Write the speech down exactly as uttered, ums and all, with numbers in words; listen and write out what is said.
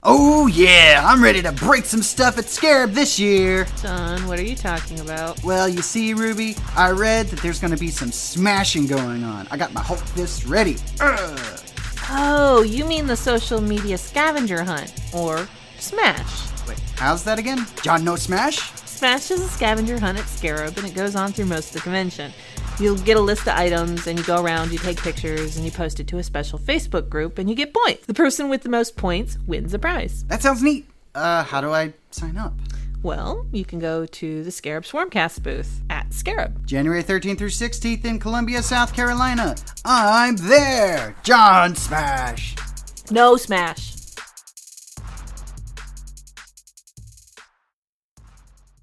Oh yeah, I'm ready to break some stuff at Scarab this year. Son, what are you talking about? Well, you see, Ruby, I read that there's gonna be some smashing going on. I got my Hulk fist ready. Ugh. Oh, you mean the social media scavenger hunt, or Smash. Wait, how's that again? John no Smash? Smash is a scavenger hunt at Scarab, and it goes on through most of the convention. You'll get a list of items, and you go around, you take pictures, and you post it to a special Facebook group, and you get points. The person with the most points wins a prize. That sounds neat. Uh, how do I sign up? Well, you can go to the Scarab Swarmcast booth at Scarab. January thirteenth through sixteenth in Columbia, South Carolina. I'm there! John Smash! No Smash.